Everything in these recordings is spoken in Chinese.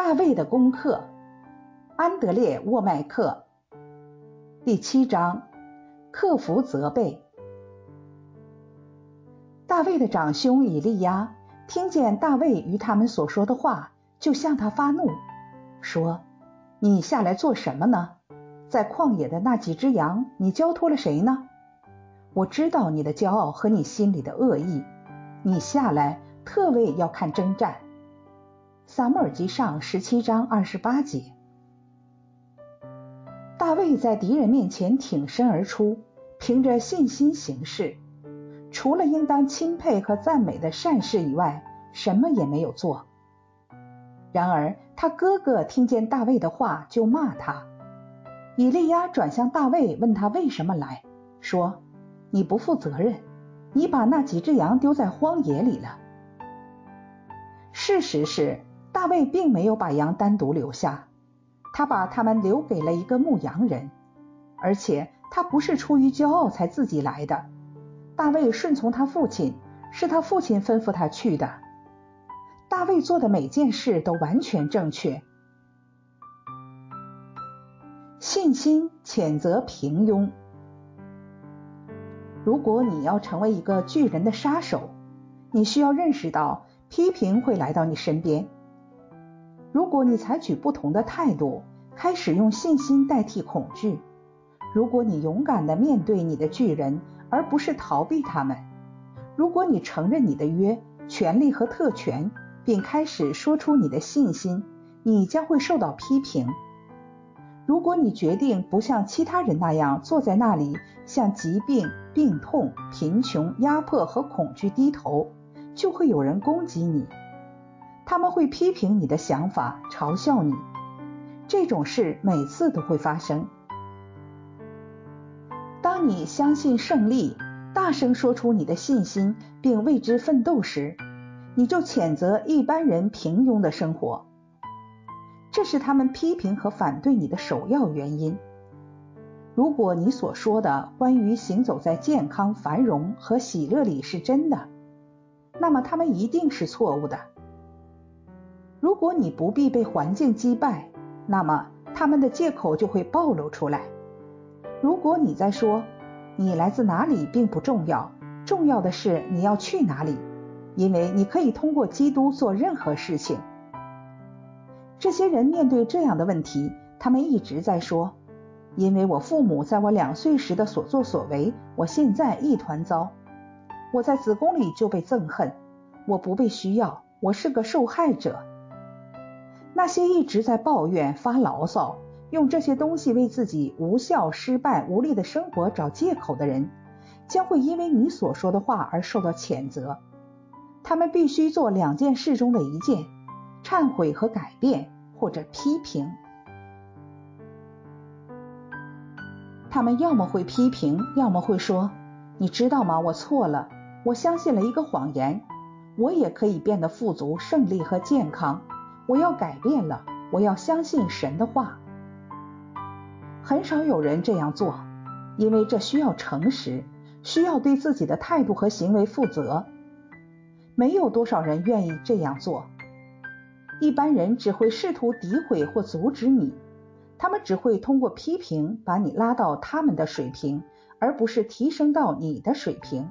大卫的功课，安德烈·沃麦克。第7章，克服责备。大卫的长兄以利亚听见大卫与他们所说的话，就向他发怒，说：你下来做什么呢？在旷野的那几只羊，你交托了谁呢？我知道你的骄傲和你心里的恶意，你下来特为要看征战。撒母耳记上17章28节。大卫在敌人面前挺身而出，凭着信心行事，除了应当钦佩和赞美的善事以外，什么也没有做。然而他哥哥听见大卫的话，就骂他。以利亚转向大卫，问他为什么来，说：你不负责任，你把那几只羊丢在荒野里了。事实是，大卫并没有把羊单独留下，他把他们留给了一个牧羊人，而且他不是出于骄傲才自己来的。大卫顺从他父亲，是他父亲吩咐他去的。大卫做的每件事都完全正确。信心谴责平庸。如果你要成为一个巨人的杀手，你需要认识到批评会来到你身边。如果你采取不同的态度，开始用信心代替恐惧，如果你勇敢地面对你的巨人，而不是逃避他们，如果你承认你的约、权利和特权，并开始说出你的信心，你将会受到批评。如果你决定不像其他人那样坐在那里向疾病、病痛、贫穷、压迫和恐惧低头，就会有人攻击你。他们会批评你的想法，嘲笑你。这种事每次都会发生。当你相信胜利，大声说出你的信心，并为之奋斗时，你就谴责一般人平庸的生活。这是他们批评和反对你的首要原因。如果你所说的关于行走在健康、繁荣和喜乐里是真的，那么他们一定是错误的。如果你不必被环境击败，那么他们的借口就会暴露出来。如果你在说你来自哪里并不重要，重要的是你要去哪里，因为你可以通过基督做任何事情。这些人面对这样的问题，他们一直在说：因为我父母在我2岁时的所作所为，我现在一团糟。我在子宫里就被憎恨，我不被需要，我是个受害者。那些一直在抱怨、发牢骚，用这些东西为自己无效、失败、无力的生活找借口的人，将会因为你所说的话而受到谴责。他们必须做2件事中的一件：忏悔和改变，或者批评。他们要么会批评，要么会说：你知道吗？我错了，我相信了一个谎言，我也可以变得富足、胜利和健康，我要改变了，我要相信神的话。很少有人这样做，因为这需要诚实，需要对自己的态度和行为负责。没有多少人愿意这样做。一般人只会试图诋毁或阻止你，他们只会通过批评把你拉到他们的水平，而不是提升到你的水平。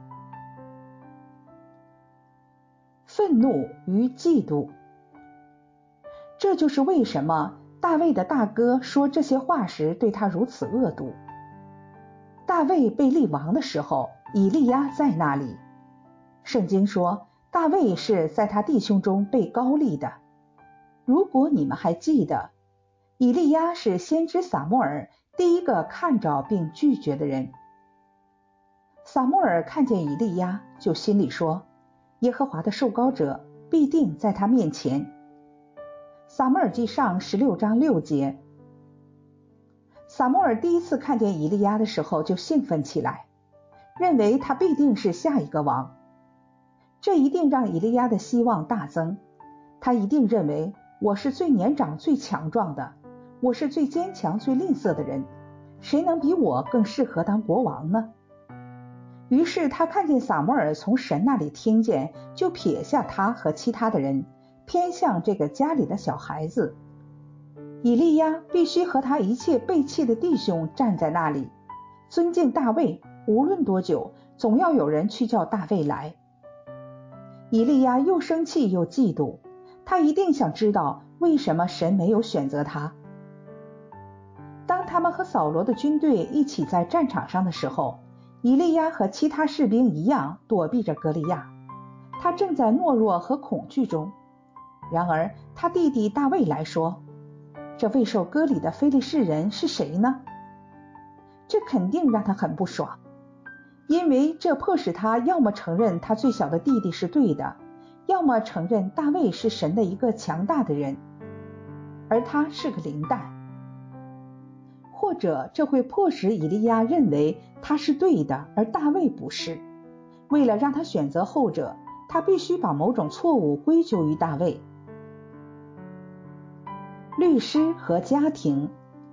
愤怒与嫉妒。这就是为什么大卫的大哥说这些话时对他如此恶毒。大卫被立王的时候，以利亚在那里。圣经说，大卫是在他弟兄中被高立的。如果你们还记得，以利亚是先知撒母耳第一个看着并拒绝的人。撒母耳看见以利亚，就心里说：耶和华的受膏者必定在他面前。撒母耳记上16章6节。撒母耳第一次看见以利亚的时候就兴奋起来，认为他必定是下一个王。这一定让以利亚的希望大增。他一定认为，我是最年长最强壮的，我是最坚强最吝啬的人，谁能比我更适合当国王呢？于是他看见撒母耳从神那里听见，就撇下他和其他的人，偏向这个家里的小孩子， 以利亚必须和他一切背弃的弟兄站在那里，尊敬大卫，无论多久，总要有人去叫大卫来。以利亚又生气又嫉妒，他一定想知道为什么神没有选择他。当他们和扫罗的军队一起在战场上的时候，以利亚和其他士兵一样躲避着歌利亚，他正在懦弱和恐惧中。然而他弟弟大卫来说，这未受割礼的非利士人是谁呢？这肯定让他很不爽，因为这迫使他要么承认他最小的弟弟是对的，要么承认大卫是神的一个强大的人，而他是个灵蛋。或者这会迫使以利亚认为他是对的，而大卫不是。为了让他选择后者，他必须把某种错误归咎于大卫。律师和家庭，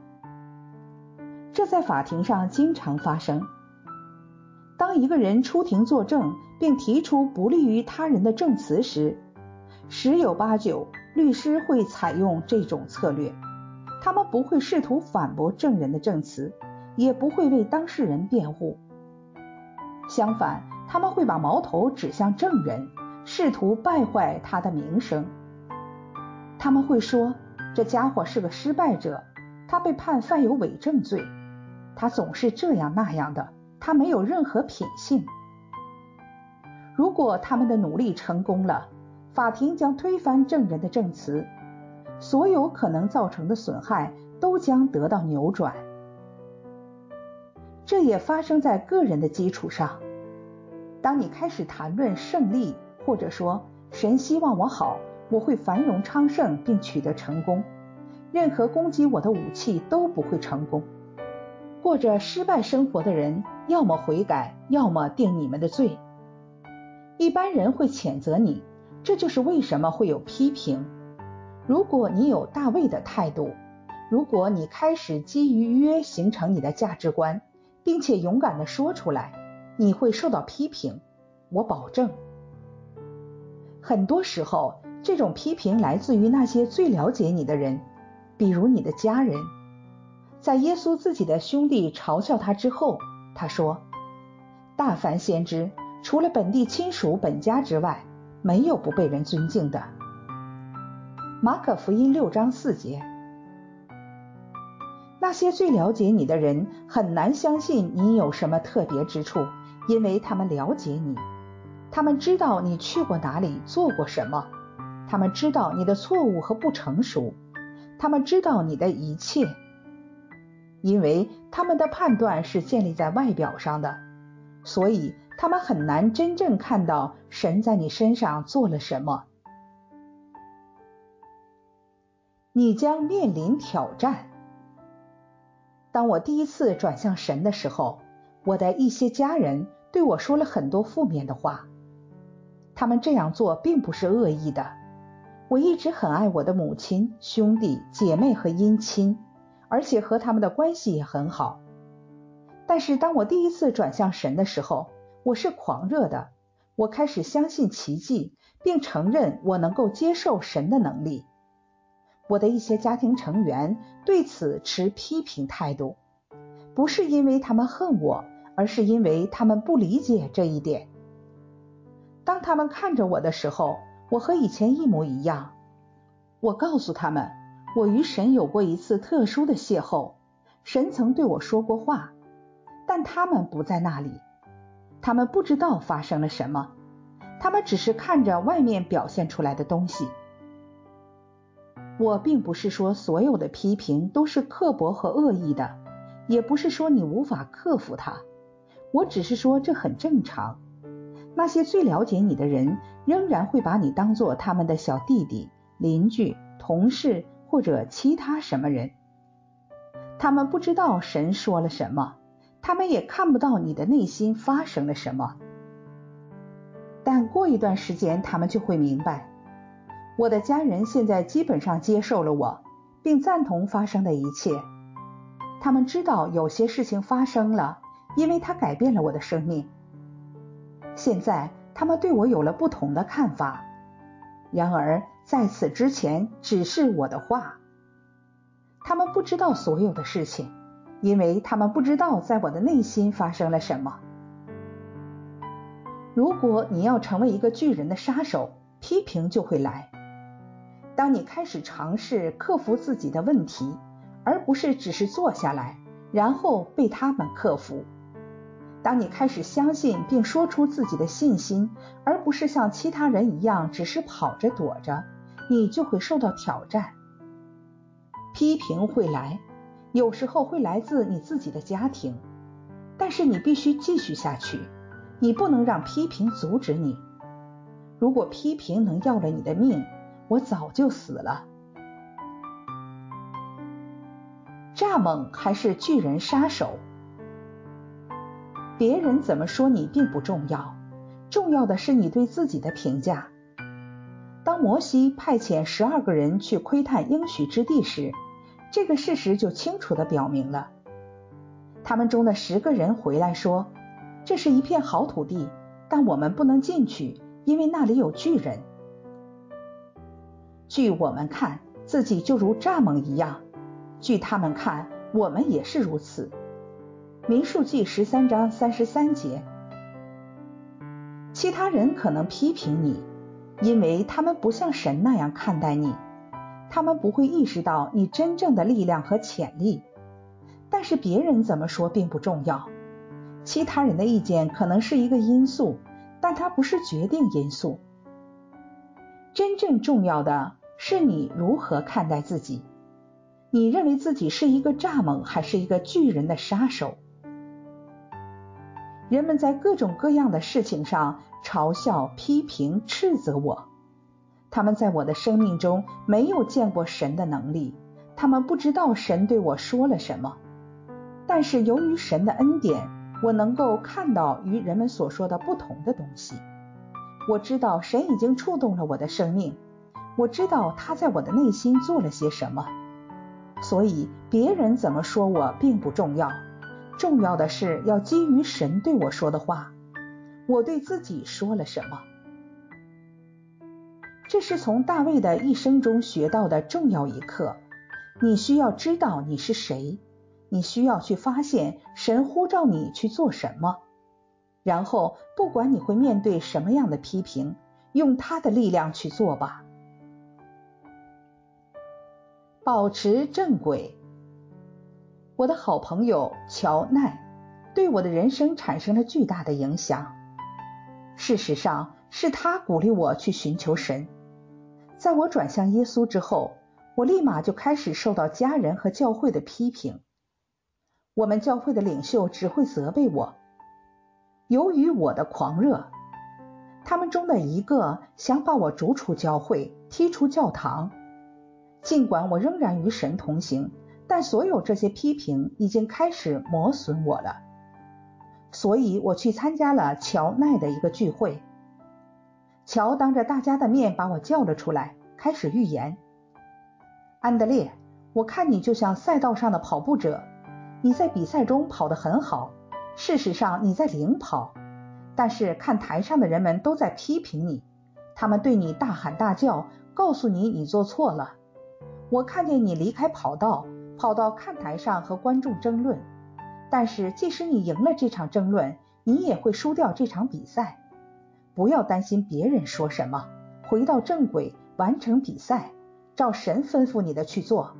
这在法庭上经常发生。当一个人出庭作证并提出不利于他人的证词时，十有八九律师会采用这种策略。他们不会试图反驳证人的证词，也不会为当事人辩护。相反，他们会把矛头指向证人，试图败坏他的名声。他们会说，这家伙是个失败者，他被判犯有伪证罪，他总是这样那样的，他没有任何品性。如果他们的努力成功了，法庭将推翻证人的证词，所有可能造成的损害都将得到扭转。这也发生在个人的基础上。当你开始谈论胜利，或者说神希望我好，我会繁荣昌盛并取得成功，任何攻击我的武器都不会成功。过着失败生活的人，要么悔改，要么定你们的罪。一般人会谴责你，这就是为什么会有批评。如果你有大卫的态度，如果你开始基于约形成你的价值观，并且勇敢地说出来，你会受到批评，我保证。很多时候，这种批评来自于那些最了解你的人，比如你的家人。在耶稣自己的兄弟嘲笑他之后，他说，大凡先知，除了本地亲属本家之外，没有不被人尊敬的。马可福音6章4节。那些最了解你的人很难相信你有什么特别之处，因为他们了解你，他们知道你去过哪里，做过什么，他们知道你的错误和不成熟，他们知道你的一切，因为他们的判断是建立在外表上的，所以他们很难真正看到神在你身上做了什么。你将面临挑战。当我第一次转向神的时候，我的一些家人对我说了很多负面的话。他们这样做并不是恶意的。我一直很爱我的母亲、兄弟、姐妹和姻亲，而且和他们的关系也很好。但是当我第一次转向神的时候，我是狂热的。我开始相信奇迹，并承认我能够接受神的能力。我的一些家庭成员对此持批评态度，不是因为他们恨我，而是因为他们不理解这一点。当他们看着我的时候，我和以前一模一样。我告诉他们，我与神有过一次特殊的邂逅，神曾对我说过话，但他们不在那里。他们不知道发生了什么，他们只是看着外面表现出来的东西。我并不是说所有的批评都是刻薄和恶意的，也不是说你无法克服它，我只是说这很正常。那些最了解你的人仍然会把你当作他们的小弟弟、邻居、同事或者其他什么人。他们不知道神说了什么，他们也看不到你的内心发生了什么。但过一段时间他们就会明白，我的家人现在基本上接受了我，并赞同发生的一切。他们知道有些事情发生了，因为它改变了我的生命。现在他们对我有了不同的看法，然而在此之前只是我的话。 他们不知道所有的事情，因为他们不知道在我的内心发生了什么。如果你要成为一个巨人的杀手，批评就会来。当你开始尝试克服自己的问题，而不是只是坐下来，然后被他们克服。当你开始相信并说出自己的信心，而不是像其他人一样只是跑着躲着，你就会受到挑战。批评会来，有时候会来自你自己的家庭，但是你必须继续下去，你不能让批评阻止你。如果批评能要了你的命，我早就死了。蚱蜢还是巨人杀手？别人怎么说你并不重要，重要的是你对自己的评价。当摩西派遣12个人去窥探应许之地时，这个事实就清楚地表明了。他们中的10个人回来说，这是一片好土地，但我们不能进去，因为那里有巨人。据我们看，自己就如蚱蜢一样，据他们看，我们也是如此。民数记13章33节。其他人可能批评你，因为他们不像神那样看待你，他们不会意识到你真正的力量和潜力。但是别人怎么说并不重要，其他人的意见可能是一个因素，但它不是决定因素。真正重要的是你如何看待自己，你认为自己是一个蚱蜢还是一个巨人的杀手？人们在各种各样的事情上嘲笑、批评、斥责我。他们在我的生命中没有见过神的能力，他们不知道神对我说了什么。但是由于神的恩典，我能够看到与人们所说的不同的东西。我知道神已经触动了我的生命，我知道他在我的内心做了些什么。所以别人怎么说我并不重要，重要的是要基于神对我说的话，我对自己说了什么。这是从大卫的一生中学到的重要一课。你需要知道你是谁，你需要去发现神呼召你去做什么，然后不管你会面对什么样的批评，用他的力量去做吧。保持正轨。我的好朋友乔奈对我的人生产生了巨大的影响。事实上，是他鼓励我去寻求神。在我转向耶稣之后，我立马就开始受到家人和教会的批评。我们教会的领袖只会责备我。由于我的狂热，他们中的一个想把我逐出教会，踢出教堂。尽管我仍然与神同行，但所有这些批评已经开始磨损我了。所以我去参加了乔奈的一个聚会。乔当着大家的面把我叫了出来，开始预言。安德烈，我看你就像赛道上的跑步者，你在比赛中跑得很好，事实上你在领跑，但是看台上的人们都在批评你，他们对你大喊大叫，告诉你你做错了。我看见你离开跑道，跑到看台上和观众争论，但是即使你赢了这场争论，你也会输掉这场比赛。不要担心别人说什么，回到正轨，完成比赛，照神吩咐你的去做。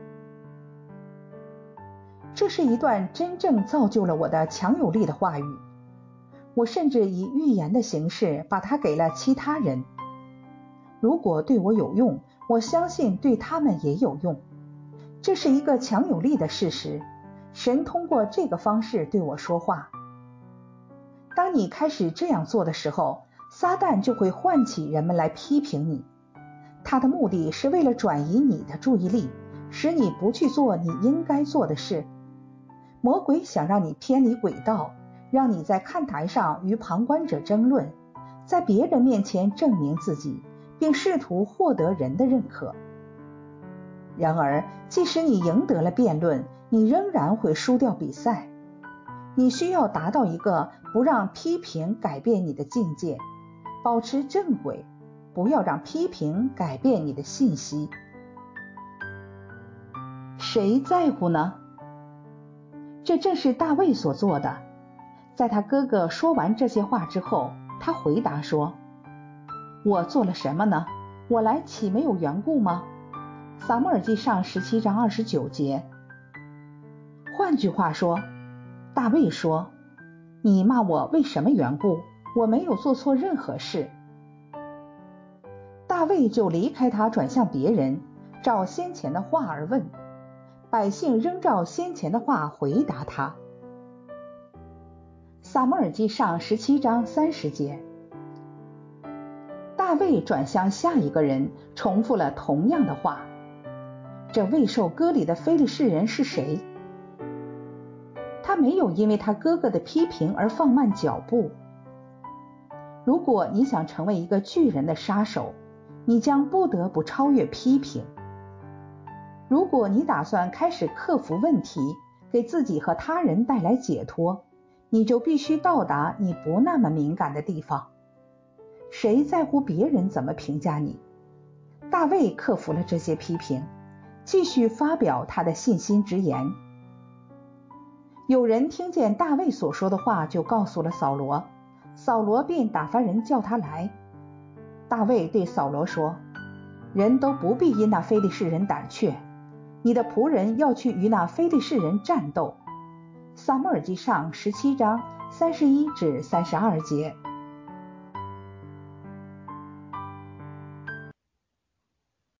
这是一段真正造就了我的强有力的话语。我甚至以预言的形式把它给了其他人。如果对我有用，我相信对他们也有用。这是一个强有力的事实，神通过这个方式对我说话。当你开始这样做的时候，撒旦就会唤起人们来批评你。他的目的是为了转移你的注意力，使你不去做你应该做的事。魔鬼想让你偏离轨道，让你在看台上与旁观者争论，在别人面前证明自己，并试图获得人的认可。然而，即使你赢得了辩论，你仍然会输掉比赛。你需要达到一个不让批评改变你的境界，保持正轨，不要让批评改变你的信息。 谁在乎呢？这正是大卫所做的。在他哥哥说完这些话之后，他回答说，我做了什么呢？我来岂没有缘故吗？撒母耳记上17章29节。换句话说，大卫说，你骂我为什么缘故？我没有做错任何事。大卫就离开他，转向别人，照先前的话而问，百姓仍照先前的话回答他。撒母耳记上17章30节。大卫转向下一个人，重复了同样的话。这未受割礼的非利士人是谁？他没有因为他哥哥的批评而放慢脚步。如果你想成为一个巨人的杀手，你将不得不超越批评。如果你打算开始克服问题，给自己和他人带来解脱，你就必须到达你不那么敏感的地方。谁在乎别人怎么评价你？大卫克服了这些批评，继续发表他的信心之言。有人听见大卫所说的话，就告诉了扫罗，扫罗便打发人叫他来。大卫对扫罗说，人都不必因那非利士人胆怯，你的仆人要去与那非利士人战斗。撒母耳记上17章31至32节。